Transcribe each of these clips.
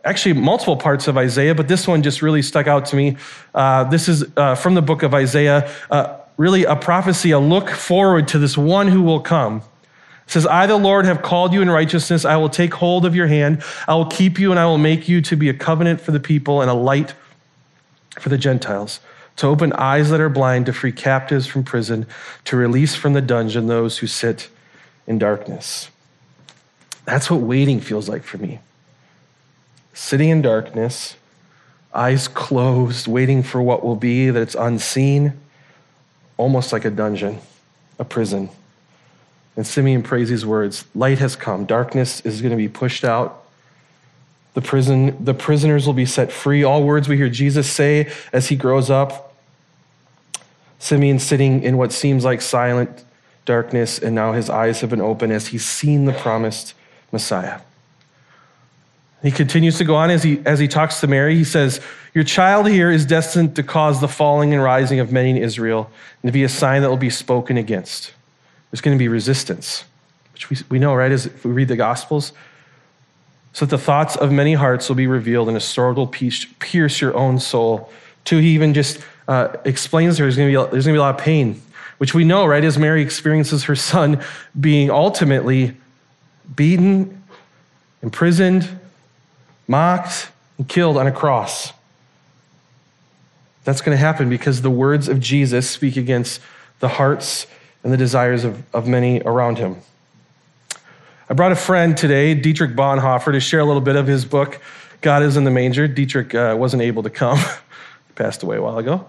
actually multiple parts of Isaiah, but this one just really stuck out to me. This is from the book of Isaiah, really a prophecy, a look forward to this one who will come. It says, I, the Lord, have called you in righteousness. I will take hold of your hand. I will keep you, and I will make you to be a covenant for the people and a light for the Gentiles, to open eyes that are blind, to free captives from prison, to release from the dungeon those who sit in darkness. That's what waiting feels like for me. Sitting in darkness, eyes closed, waiting for what will be, that it's unseen, almost like a dungeon, a prison. And Simeon prays these words, light has come, darkness is going to be pushed out. The prisoners will be set free. All words we hear Jesus say as he grows up. Simeon sitting in what seems like silent darkness, and now his eyes have been opened as he's seen the promised Messiah. He continues to go on as he talks to Mary. He says, your child here is destined to cause the falling and rising of many in Israel, and to be a sign that will be spoken against. There's going to be resistance, which we know, right, as if we read the Gospels. So that the thoughts of many hearts will be revealed, and a sword will pierce your own soul. Two, he even just explains there's going to be a lot of pain, which we know, right, as Mary experiences her son being ultimately beaten, imprisoned, mocked, and killed on a cross. That's going to happen because the words of Jesus speak against the hearts and the desires of many around him. I brought a friend today, Dietrich Bonhoeffer, to share a little bit of his book, God is in the Manger. Dietrich wasn't able to come. He passed away a while ago.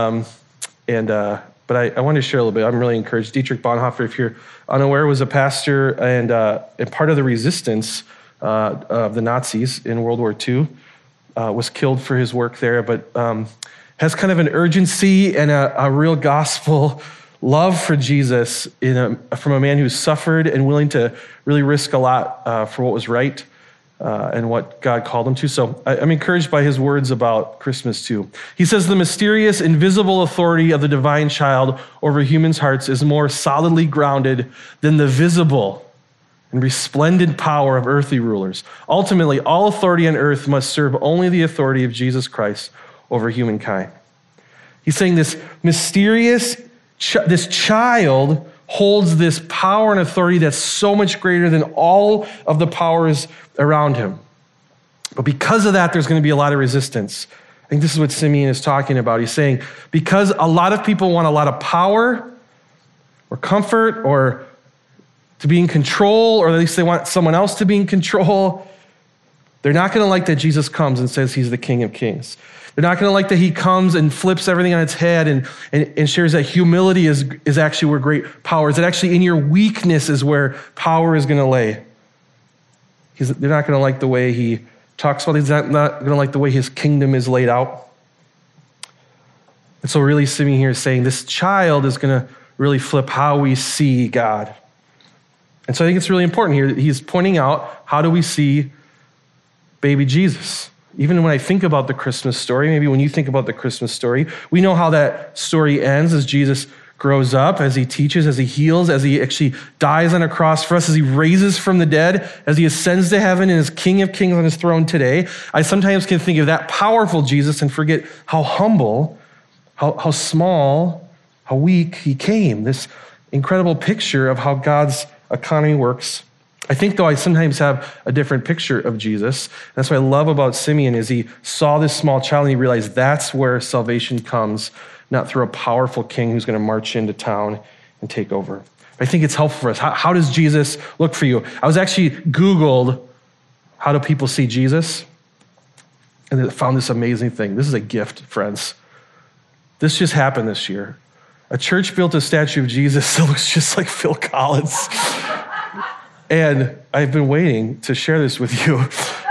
But I wanted to share a little bit. I'm really encouraged. Dietrich Bonhoeffer, if you're unaware, was a pastor and part of the resistance of the Nazis in World War II, was killed for his work there, but has kind of an urgency and a real gospel love for Jesus from a man who's suffered and willing to really risk a lot for what was right and what God called him to. So I'm encouraged by his words about Christmas too. He says, the mysterious, invisible authority of the divine child over humans' hearts is more solidly grounded than the visible and resplendent power of earthly rulers. Ultimately, all authority on earth must serve only the authority of Jesus Christ over humankind. He's saying this mysterious this child holds this power and authority that's so much greater than all of the powers around him. But because of that, there's going to be a lot of resistance. I think this is what Simeon is talking about. He's saying, because a lot of people want a lot of power or comfort or to be in control, or at least they want someone else to be in control, they're not going to like that Jesus comes and says he's the King of Kings. They're not going to like that he comes and flips everything on its head and shares that humility is actually where great power is. That actually in your weakness is where power is going to lay. They're not going to like the way he talks about it. He's not going to like the way his kingdom is laid out. And so really Simeon here is saying this child is going to really flip how we see God. And so I think it's really important here. He's pointing out, how do we see baby Jesus? Even when I think about the Christmas story, maybe when you think about the Christmas story, we know how that story ends as Jesus grows up, as he teaches, as he heals, as he actually dies on a cross for us, as he raises from the dead, as he ascends to heaven and is King of Kings on his throne today. I sometimes can think of that powerful Jesus and forget how humble, how small, how weak he came. This incredible picture of how God's economy works. I think, though, I sometimes have a different picture of Jesus. That's what I love about Simeon is he saw this small child and he realized that's where salvation comes, not through a powerful king who's going to march into town and take over. I think it's helpful for us. How does Jesus look for you? I was actually Googled, how do people see Jesus? And I found this amazing thing. This is a gift, friends. This just happened this year. A church built a statue of Jesus that looks just like Phil Collins. And I've been waiting to share this with you.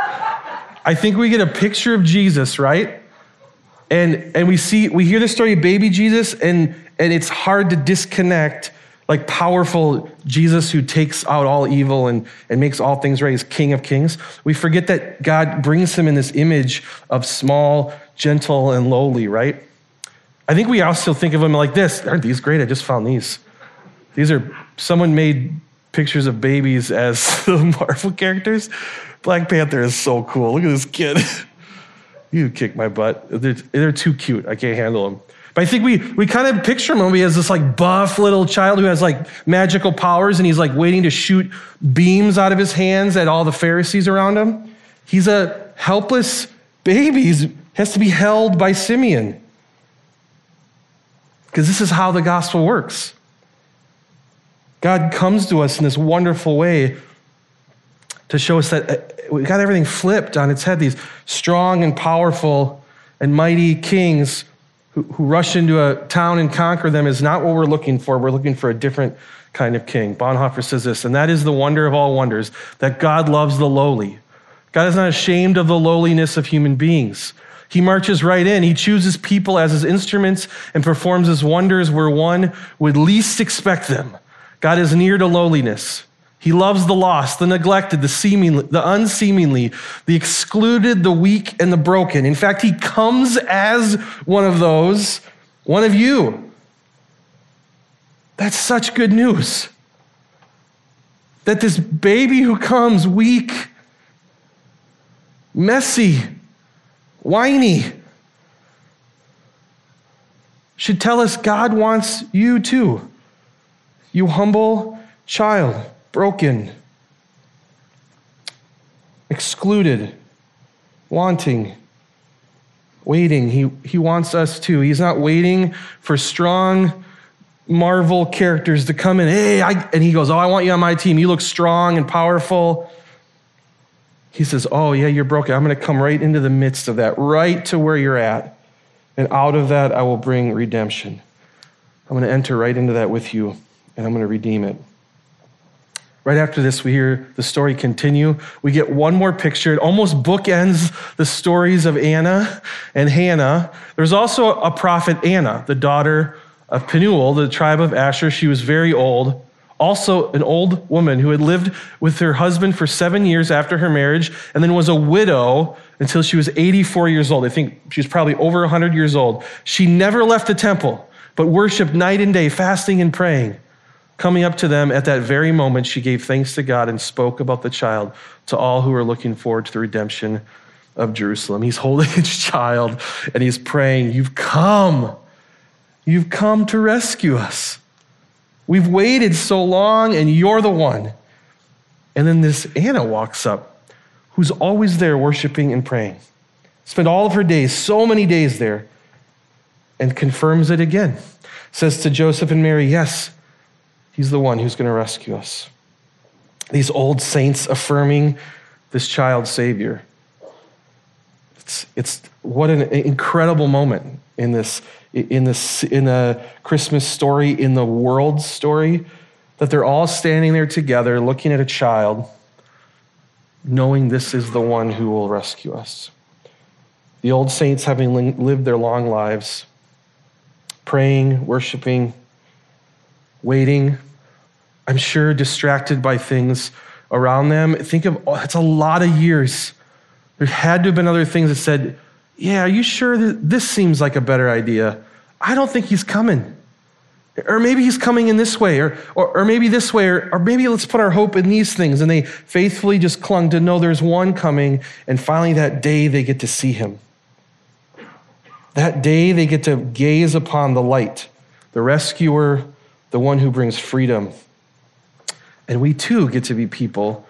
I think we get a picture of Jesus, right? And we hear the story of baby Jesus, and it's hard to disconnect like powerful Jesus who takes out all evil and makes all things right, is King of Kings. We forget that God brings him in this image of small, gentle, and lowly, right? I think we also think of him like this. Aren't these great? I just found these. These are, someone made pictures of babies as the Marvel characters. Black Panther is so cool. Look at this kid. You kick my butt. They're too cute. I can't handle them. But I think we kind of picture him as this like buff little child who has like magical powers, and he's like waiting to shoot beams out of his hands at all the Pharisees around him. He's a helpless baby. He has to be held by Simeon. Because this is how the gospel works. God comes to us in this wonderful way to show us that we got everything flipped on its head. These strong and powerful and mighty kings who rush into a town and conquer them is not what we're looking for. We're looking for a different kind of king. Bonhoeffer says this, and that is the wonder of all wonders, that God loves the lowly. God is not ashamed of the lowliness of human beings. He marches right in. He chooses people as his instruments and performs his wonders where one would least expect them. God is near to lowliness. He loves the lost, the neglected, the unseemly, the excluded, the weak, and the broken. In fact, he comes as one of those, one of you. That's such good news. That this baby who comes weak, messy, whiny, should tell us God wants you too. You humble child, broken, excluded, wanting, waiting. He wants us too. He's not waiting for strong Marvel characters to come in. And he goes, I want you on my team. You look strong and powerful. He says, oh yeah, you're broken. I'm going to come right into the midst of that, right to where you're at. And out of that, I will bring redemption. I'm going to enter right into that with you, and I'm going to redeem it. Right after this, we hear the story continue. We get one more picture. It almost bookends the stories of Anna and Hannah. There's also a prophet, Anna, the daughter of Penuel, the tribe of Asher. She was very old. Also an old woman who had lived with her husband for 7 years after her marriage and then was a widow until she was 84 years old. I think she was probably over 100 years old. She never left the temple, but worshiped night and day, fasting and praying. Coming up to them at that very moment, she gave thanks to God and spoke about the child to all who were looking forward to the redemption of Jerusalem. He's holding his child and he's praying, you've come to rescue us. We've waited so long and you're the one. And then this Anna walks up, who's always there worshiping and praying. Spent all of her days, so many days there, and confirms it again. Says to Joseph and Mary, yes, he's the one who's going to rescue us. These old saints affirming this child Savior. It's what an incredible moment in the Christmas story, in the world story, that they're all standing there together, looking at a child, knowing this is the one who will rescue us. The old saints, having lived their long lives, praying, worshiping, waiting, I'm sure distracted by things around them. Think of, it's a lot of years. There had to have been other things that said, yeah, are you sure that this seems like a better idea? I don't think he's coming. Or maybe he's coming in this way, or maybe this way, or maybe let's put our hope in these things. And they faithfully just clung to know there's one coming, and finally that day they get to see him. That day they get to gaze upon the light, the rescuer, the one who brings freedom. And we too get to be people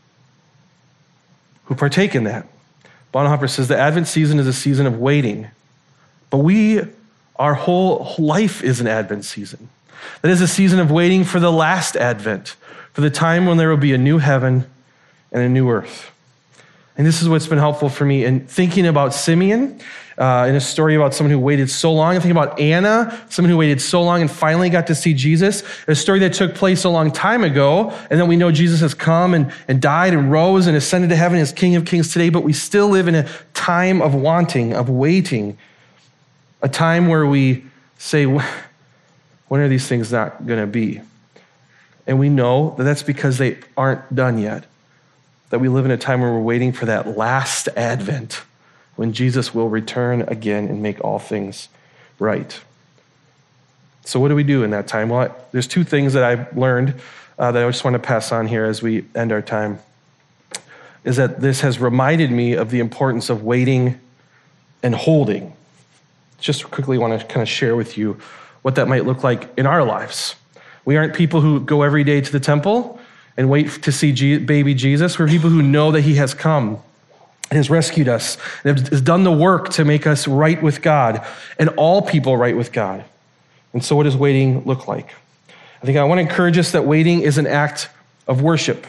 who partake in that. Bonhoeffer says the Advent season is a season of waiting, but our whole life is an Advent season. That is a season of waiting for the last Advent, for the time when there will be a new heaven and a new earth. And this is what's been helpful for me in thinking about Simeon, in a story about someone who waited so long. I think about Anna, someone who waited so long and finally got to see Jesus, a story that took place a long time ago, and then we know Jesus has come and died and rose and ascended to heaven as King of Kings today, but we still live in a time of wanting, of waiting, a time where we say, when are these things not going to be? And we know that that's because they aren't done yet, that we live in a time where we're waiting for that last Advent, when Jesus will return again and make all things right. So what do we do in that time? Well, there's two things that I've learned that I just want to pass on here as we end our time is that this has reminded me of the importance of waiting and holding. Just quickly want to kind of share with you what that might look like in our lives. We aren't people who go every day to the temple and wait to see baby Jesus. We're people who know that he has come and has rescued us and has done the work to make us right with God and all people right with God. And so what does waiting look like? I think I want to encourage us that waiting is an act of worship,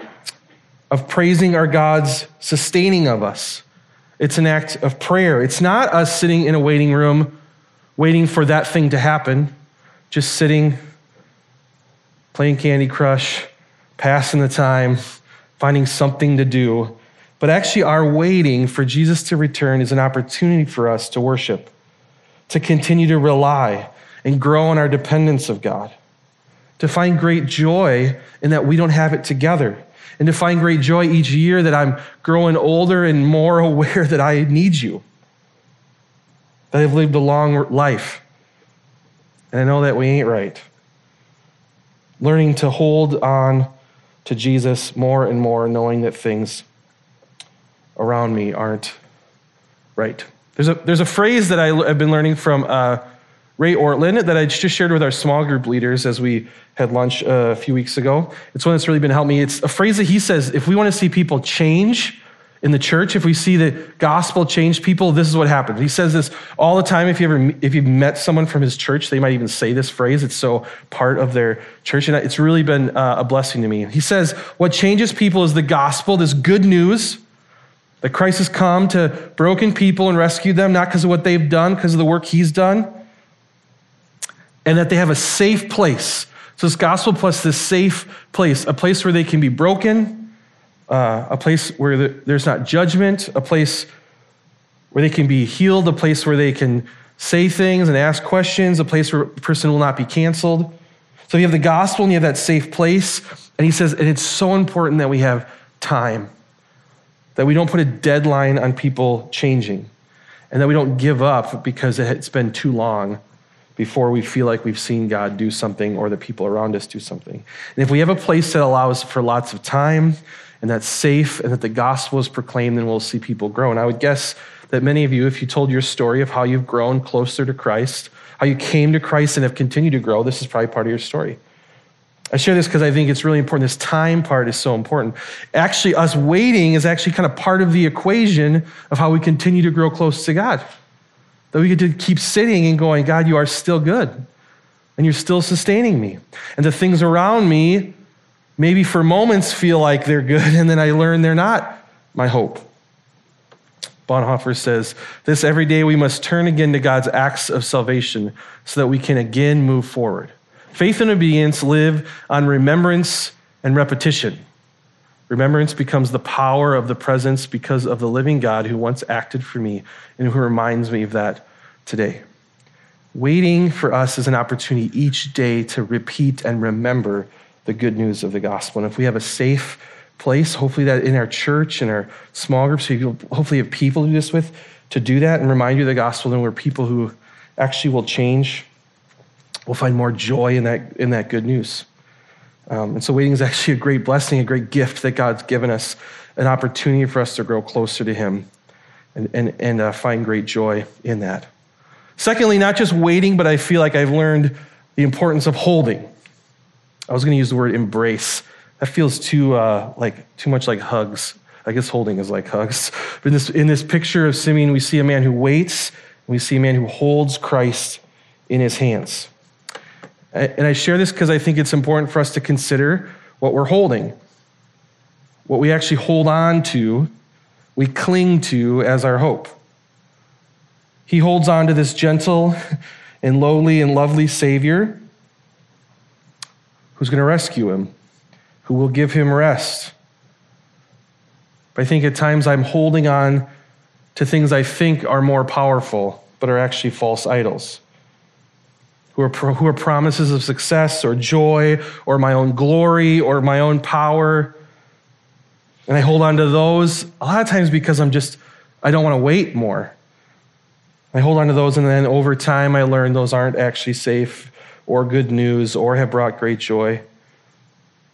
of praising our God's sustaining of us. It's an act of prayer. It's not us sitting in a waiting room waiting for that thing to happen, just sitting, playing Candy Crush, passing the time, finding something to do. But actually our waiting for Jesus to return is an opportunity for us to worship, to continue to rely and grow in our dependence of God, to find great joy in that we don't have it together, and to find great joy each year that I'm growing older and more aware that I need you, that I've lived a long life, and I know that we ain't right. Learning to hold on to Jesus more and more, knowing that things around me aren't right. There's a phrase that I've been learning from Ray Ortlund that I just shared with our small group leaders as we had lunch a few weeks ago. It's one that's really been helping me. It's a phrase that he says, if we want to see people change in the church, if we see the gospel change people, this is what happens. He says this all the time. If you've met someone from his church, they might even say this phrase. It's so part of their church, and it's really been a blessing to me. He says, what changes people is the gospel, this good news that Christ has come to broken people and rescue them, not because of what they've done, because of the work he's done, and that they have a safe place. So this gospel plus this safe place, a place where they can be broken, a place where there's not judgment, a place where they can be healed, a place where they can say things and ask questions, a place where a person will not be canceled. So you have the gospel and you have that safe place. And he says, and it's so important that we have time, that we don't put a deadline on people changing, and that we don't give up because it's been too long before we feel like we've seen God do something or the people around us do something. And if we have a place that allows for lots of time and that's safe and that the gospel is proclaimed, then we'll see people grow. And I would guess that many of you, if you told your story of how you've grown closer to Christ, how you came to Christ and have continued to grow, this is probably part of your story. I share this because I think it's really important. This time part is so important. Actually, us waiting is actually kind of part of the equation of how we continue to grow close to God. That we get to keep sitting and going, God, you are still good, and you're still sustaining me. And the things around me, maybe for moments feel like they're good, and then I learn they're not my hope. Bonhoeffer says, this every day we must turn again to God's acts of salvation so that we can again move forward. Faith and obedience live on remembrance and repetition. Remembrance becomes the power of the presence because of the living God who once acted for me and who reminds me of that today. Waiting for us is an opportunity each day to repeat and remember the good news of the gospel. And if we have a safe place, hopefully that in our church, in our small groups, you'll hopefully have people to do this with, to do that and remind you of the gospel, then we're people who actually will change. We'll find more joy in that good news. And so waiting is actually a great blessing, a great gift that God's given us, an opportunity for us to grow closer to him and find great joy in that. Secondly, not just waiting, but I feel like I've learned the importance of holding. I was going to use the word embrace. That feels too much like hugs. I guess holding is like hugs. But in this picture of Simeon, we see a man who waits, and we see a man who holds Christ in his hands. And I share this because I think it's important for us to consider what we're holding, what we actually hold on to, we cling to as our hope. He holds on to this gentle and lowly and lovely Savior who's going to rescue him, who will give him rest. But I think at times I'm holding on to things I think are more powerful, but are actually false idols, who are promises of success or joy or my own glory or my own power. And I hold on to those a lot of times because I don't want to wait more. I hold on to those, and then over time I learn those aren't actually safe or good news or have brought great joy.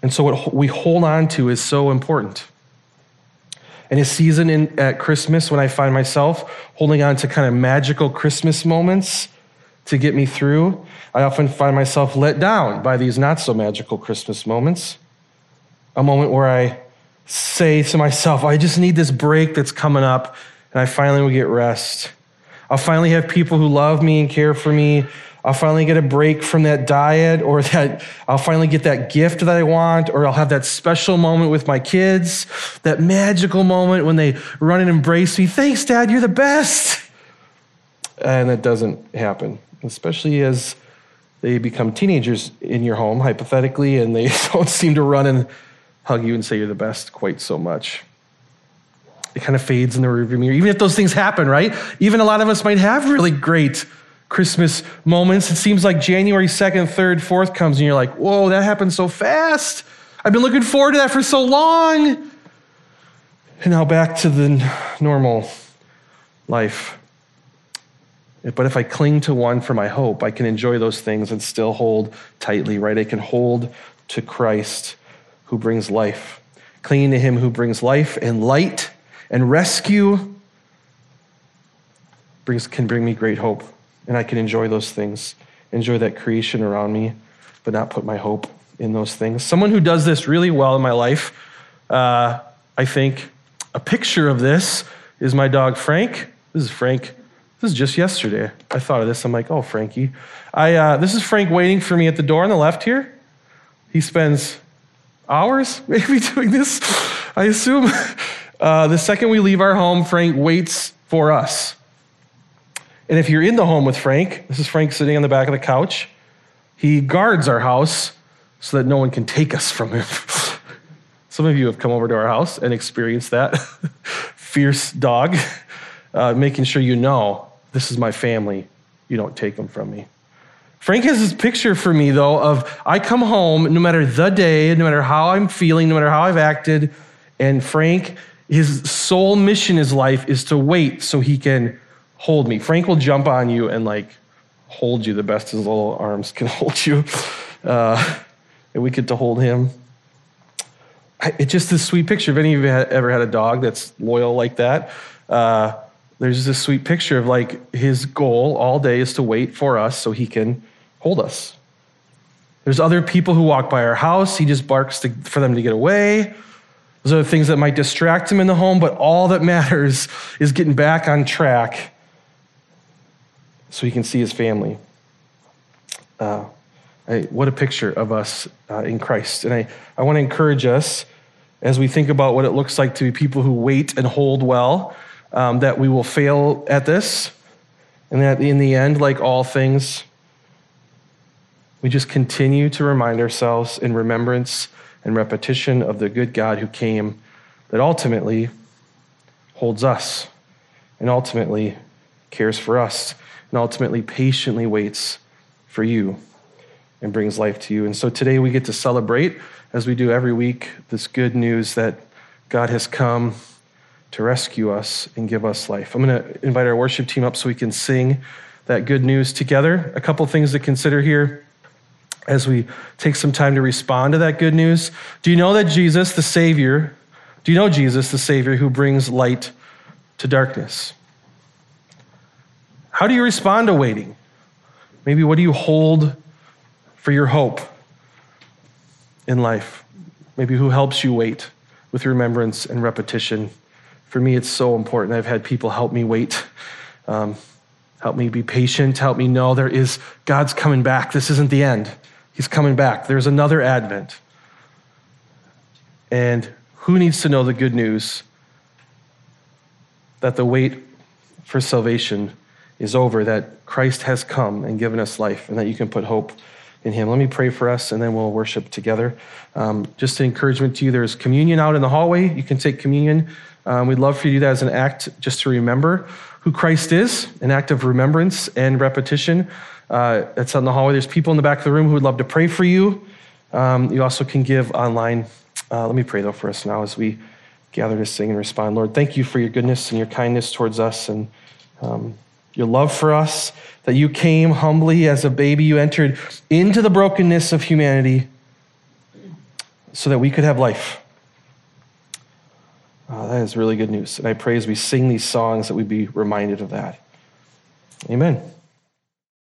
And so what we hold on to is so important. In a season at Christmas, when I find myself holding on to kind of magical Christmas moments to get me through, I often find myself let down by these not so magical Christmas moments. A moment where I say to myself, I just need this break that's coming up, and I finally will get rest. I'll finally have people who love me and care for me. I'll finally get a break from that diet, or that I'll finally get that gift that I want, or I'll have that special moment with my kids, that magical moment when they run and embrace me. Thanks, Dad, you're the best. And that doesn't happen, especially as they become teenagers in your home, hypothetically, and they don't seem to run and hug you and say you're the best quite so much. It kind of fades in the rearview mirror. Even if those things happen, right? Even a lot of us might have really great Christmas moments. It seems like January 2nd, 3rd, 4th comes and you're like, whoa, that happened so fast. I've been looking forward to that for so long. And now back to the normal life. But if I cling to one for my hope, I can enjoy those things and still hold tightly, right? I can hold to Christ who brings life. Clinging to him who brings life and light and rescue can bring me great hope. And I can enjoy those things, enjoy that creation around me, but not put my hope in those things. Someone who does this really well in my life, I think a picture of this is my dog, Frank. This is Frank. This is just yesterday. I thought of this. I'm like, oh, Frankie. This is Frank waiting for me at the door on the left here. He spends hours maybe doing this, I assume. The second we leave our home, Frank waits for us. And if you're in the home with Frank, this is Frank sitting on the back of the couch, he guards our house so that no one can take us from him. Some of you have come over to our house and experienced that. Fierce dog, making sure you know, this is my family. You don't take them from me. Frank has this picture for me, though, of I come home, no matter the day, no matter how I'm feeling, no matter how I've acted, and Frank, his sole mission in his life is to wait so he can hold me. Frank will jump on you and hold you the best his little arms can hold you. And we get to hold him. It's just this sweet picture. If any of you ever had a dog that's loyal like that, there's this sweet picture of his goal all day is to wait for us so he can hold us. There's other people who walk by our house. He just barks for them to get away. Those are the things that might distract him in the home, but all that matters is getting back on track so he can see his family. What a picture of us in Christ. And I want to encourage us as we think about what it looks like to be people who wait and hold well, that we will fail at this, and that in the end, like all things, we just continue to remind ourselves in remembrance and repetition of the good God who came, that ultimately holds us and ultimately cares for us and ultimately patiently waits for you and brings life to you. And so today we get to celebrate, as we do every week, this good news that God has come to rescue us and give us life. I'm going to invite our worship team up so we can sing that good news together. A couple things to consider here as we take some time to respond to that good news. Do you know that Jesus, the Savior, who brings light to darkness? How do you respond to waiting? Maybe what do you hold for your hope in life? Maybe who helps you wait with remembrance and repetition? For me, it's so important. I've had people help me wait, help me be patient, help me know God's coming back. This isn't the end. He's coming back. There's another Advent. And who needs to know the good news that the wait for salvation is over, that Christ has come and given us life, and that you can put hope in him? Let me pray for us, and then we'll worship together. Just an encouragement to you, there's communion out in the hallway. You can take communion. We'd love for you to do that as an act just to remember who Christ is, an act of remembrance and repetition. That's out in the hallway. There's people in the back of the room who would love to pray for you. You also can give online. Let me pray, though, for us now as we gather to sing and respond. Lord, thank you for your goodness and your kindness towards us, and your love for us, that you came humbly as a baby. You entered into the brokenness of humanity so that we could have life. That is really good news. And I pray as we sing these songs that we be reminded of that. Amen.